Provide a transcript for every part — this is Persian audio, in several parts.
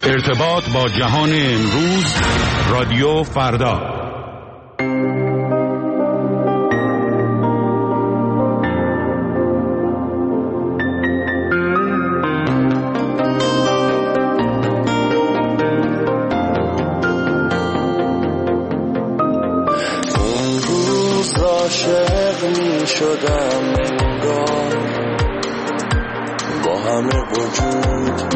ارتباط با جهان امروز، رادیو فردا. اون روز عاشق می شدم انگار با همه وجود،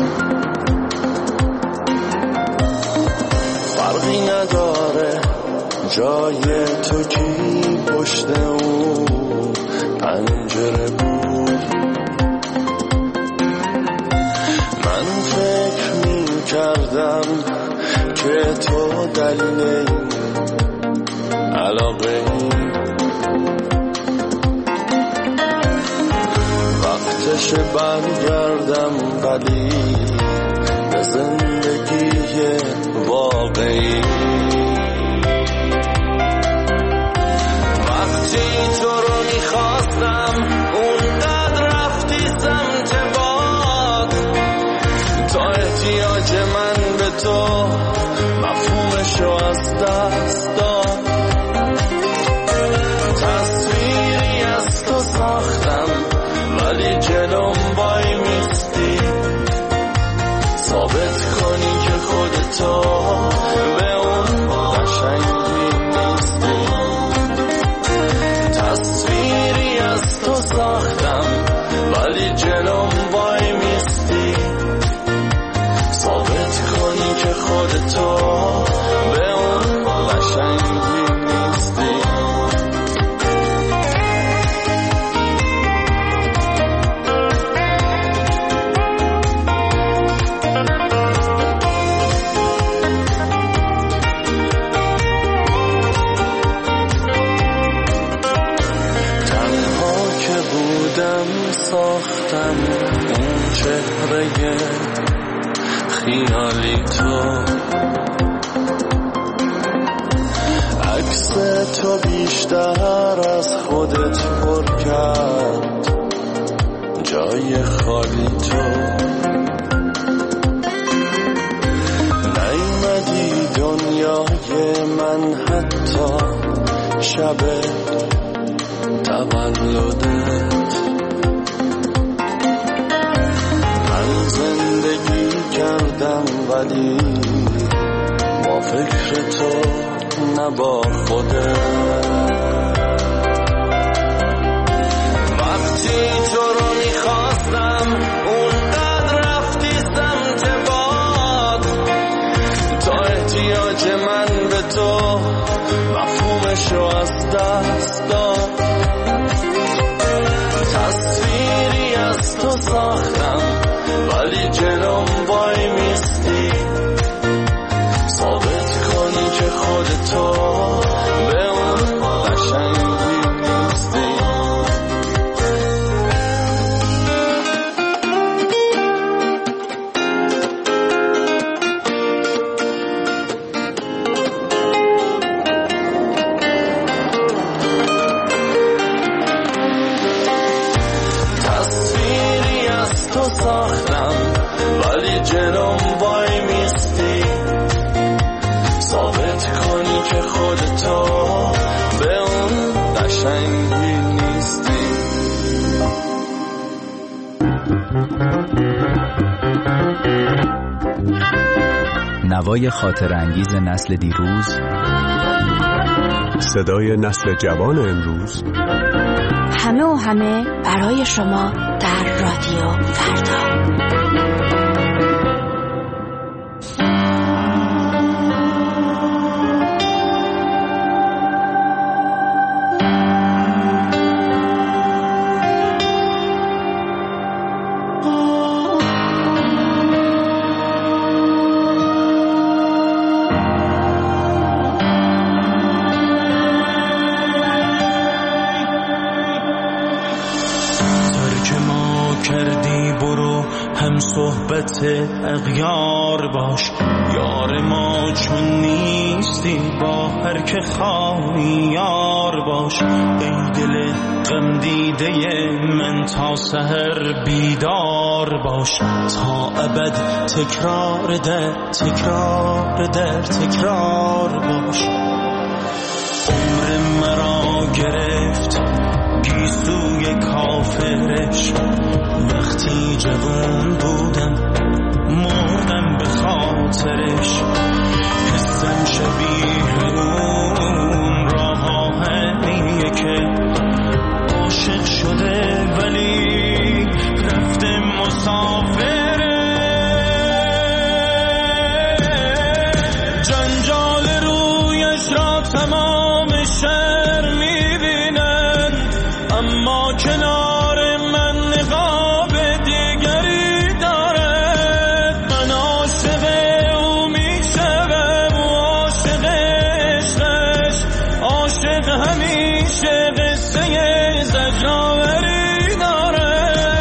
فرقی نداره جای تو کی پشت اون پنجره بود. من فکر می کردم که تو دلیل این علاقه وقتش برگردم، ولی به زندگی واقعی. وقتی تو رو میخواستم اونقدر رفتی سمت باد، تا احتیاج من به تو مفهومشو از دست داد. تصویری از تو ساختم ولی جلوم وای میستی، ثابت کنی که خودتو به اون قشنگی نیستی. تصویری از تو ساختم ولی جلوم وای میستی، ثابت کنی که خودتو به اون قشنگی نیستی. ساختم اون چهره خیالی تو، عکس تو بیشتر از خودت پر کرد جای خالی تو. نیومدی دنیای من حتی شب تولدت. زندگی کردم ولی با فکر تو نه با خودت. وقتی تو رو میخواستم اونقدر رفتی سمت باد، تا احتیاج من به تو مفهومشو از دست داد. تصویری از تو ساختم ولی جلوم وای میستی، ثابت کنی که خودتو به اون قشنگی نیستی. تصویری از تو ساختم ولی جلوم وای میستی، ثابت کنی که خودتو به اون قشنگی نیستی. نوای خاطر انگیز نسل دیروز، صدای نسل جوان امروز، همه و همه برای شما در رادیو فردا. صحبت اغیار باش، یار ما چون نیستی، با هر که خواهی یار باش. ای دل غم دیده من تا سحر بیدار باش. تا ابد تکرار در تکرار در تکرار باش. عمر مرا گرفت گیسوی کافرش، وقتی جوان بودم مردم به خاطرش. حسم شبیه اون راه آهنیه که عاشق شده ولی رفته مسافره. جنجال رویش را تمام شهر میبینن، اما کنار من نقاب دیگری دارد. من عاشق او میشوم و عاشق عشقش، عاشق همیشه قصه زجرآوری دارد.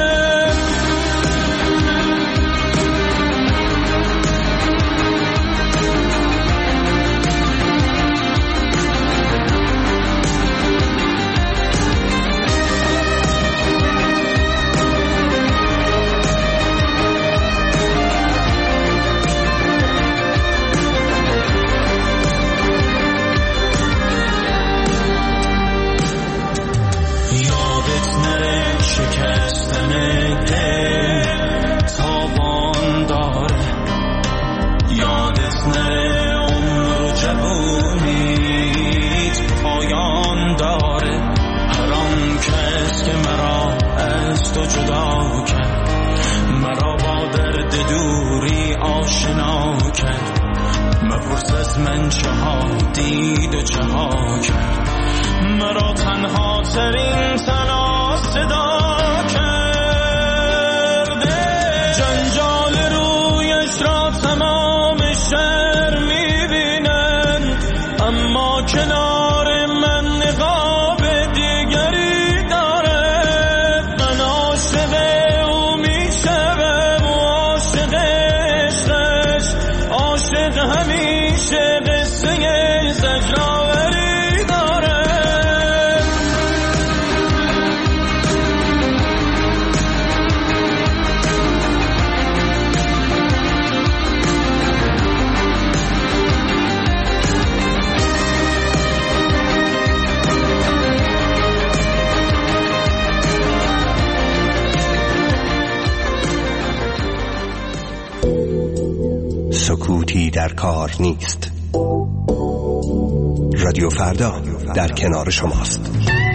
تو جدا کرد، مرا با درد دوری آشنا کرد. مپرس از من چه ها دید و چه ها کرد، مرا تنها ترین تنها صدا کرده. جنجال رویش را تمام شهر میبینن، اما کنار من نقاب دیگری دارد. من عاشق او میشوم و عاشق عشقش، عاشق همیشه قصه زجرآوری دارد. سکوتی در کار نیست. رادیو فردا در کنار شماست.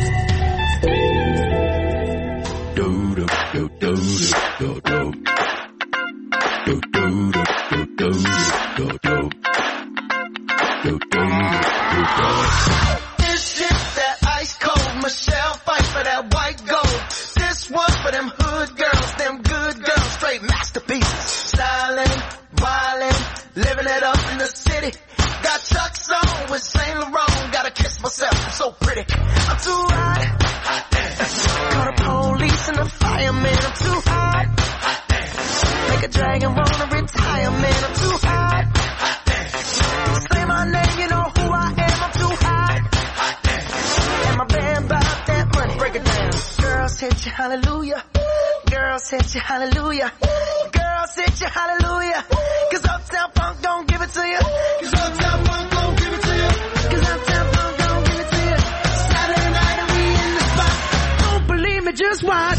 This hit that ice cold Michelle fight for that white gold. This one for them hood girls, them good girls, straight masterpieces. Styling, violent, living it up in the city. Got Chuck's on with Saint Laurent. Gotta kiss myself, I'm so pretty. I'm too hot. Call the police and the fireman. I'm too hot. Make a dragon wanna retire, man. I'm too hot. Say my name, you know who I am. I'm too hot. And my band bought that money. Break it down. Girls hit you, hallelujah. Girls hit you, hallelujah. Girls hit you, hallelujah. Cause Uptown Funk don't give it to you. Cause Uptown Funk don't give it to you. Cause Uptown Funk don't give it to you. Saturday night and we in the spot. Don't believe me, just watch.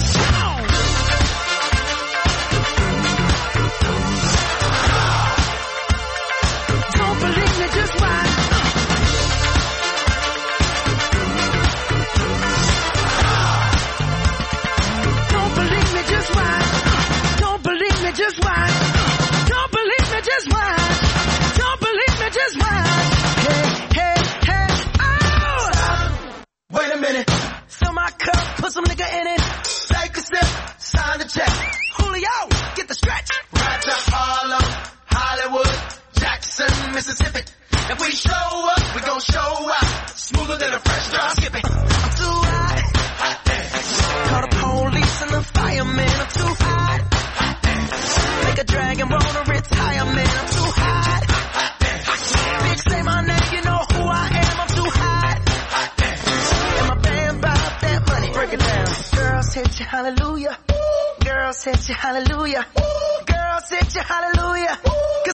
Don't believe me, just watch. Don't believe me, just watch. Don't believe me, just watch. Don't believe me, just watch. Don't believe me, just watch. Hey, hey, hey, oh! Stop. Wait a minute. Fill my cup, put some nigga in it. Take a sip, sign the check. Julio, get the stretch. Right to Harlem, Hollywood, Jackson, Mississippi. If we show up, we gon' show out. Smoother than a fresh drop. Skip it. I'm too hot. Hot damn. Call the police and the fireman. I'm too hot. Make a dragon wanna retire, man. I'm too hot. Girls hit you hallelujah. Girls hit you hallelujah.